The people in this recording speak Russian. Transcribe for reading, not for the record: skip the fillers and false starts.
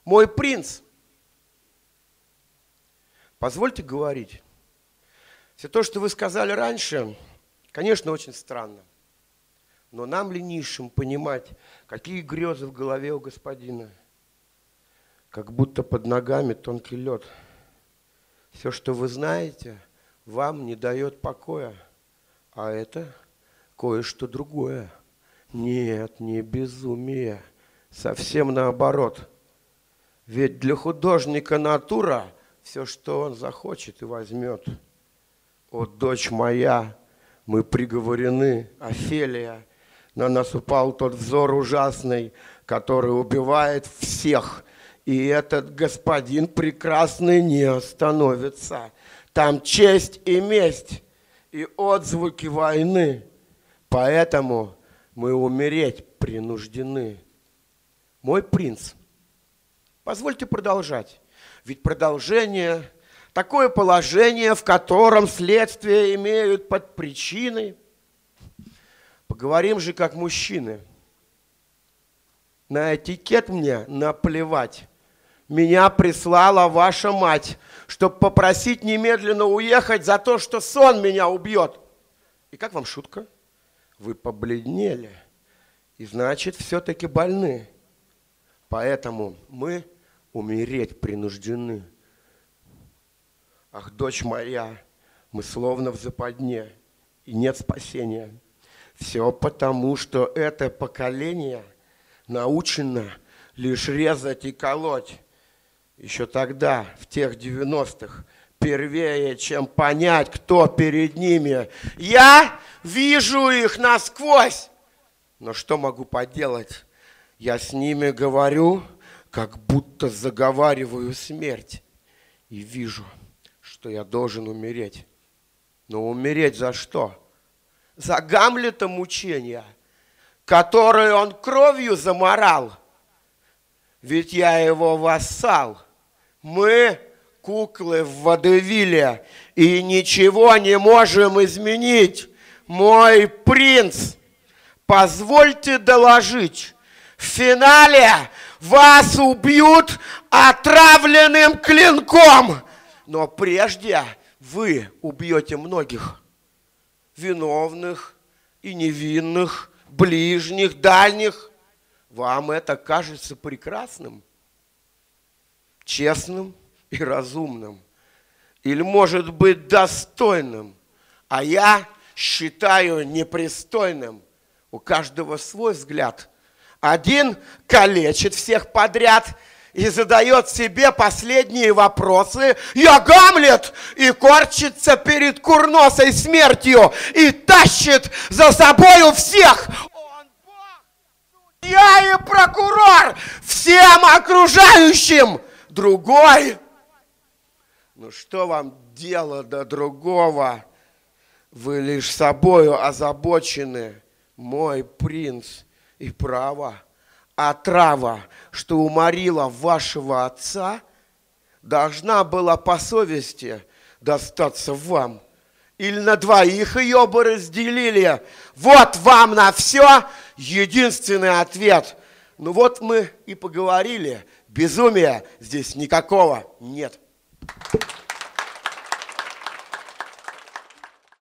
Мой принц. Позвольте говорить. Все то, что вы сказали раньше, конечно, очень странно. Но нам ли низшим понимать, какие грезы в голове у господина? Как будто под ногами тонкий лед. Все, что вы знаете, вам не дает покоя. А это кое-что другое. Нет, не безумие. Совсем наоборот. Ведь для художника натура все, что он захочет и возьмет. О, дочь моя, мы приговорены, Офелия. На нас упал тот взор ужасный, который убивает всех. И этот господин прекрасный не остановится. Там честь и месть, и отзвуки войны. Поэтому мы умереть принуждены. Мой принц, позвольте продолжать. Ведь продолжение – такое положение, в котором следствия имеют под причиной. Поговорим же как мужчины. На этикет мне наплевать. Меня прислала ваша мать, чтобы попросить немедленно уехать за то, что сон меня убьет. И как вам шутка? Вы побледнели, и значит, все-таки больны. Поэтому мы умереть принуждены. Ах, дочь моя, мы словно в западне, и нет спасения. Все потому, что это поколение научено лишь резать и колоть. Еще тогда, в тех 90-х, первее, чем понять, кто перед ними. Я вижу их насквозь. Но что могу поделать? Я с ними говорю, как будто заговариваю смерть. И вижу, что я должен умереть. Но умереть за что? За Гамлета мучения, которые он кровью заморал. Ведь я его вассал. Мы куклы в водевиле и ничего не можем изменить. Мой принц, позвольте доложить, в финале вас убьют отравленным клинком. Но прежде вы убьете многих, виновных и невинных, ближних, дальних. Вам это кажется прекрасным, честным и разумным, или, может быть, достойным, а я считаю непристойным. У каждого свой взгляд. Один калечит всех подряд и задает себе последние вопросы. Я Гамлет! И корчится перед курносой смертью и тащит за собою всех. Он Бог, судья и прокурор всем окружающим. Другой. Ну что вам дело до другого? Вы лишь собою озабочены, мой принц, и право. Отрава, что уморила вашего отца, должна была по совести достаться вам. Или на двоих ее бы разделили. Вот вам на все единственный ответ. Ну вот мы и поговорили. Безумия здесь никакого нет.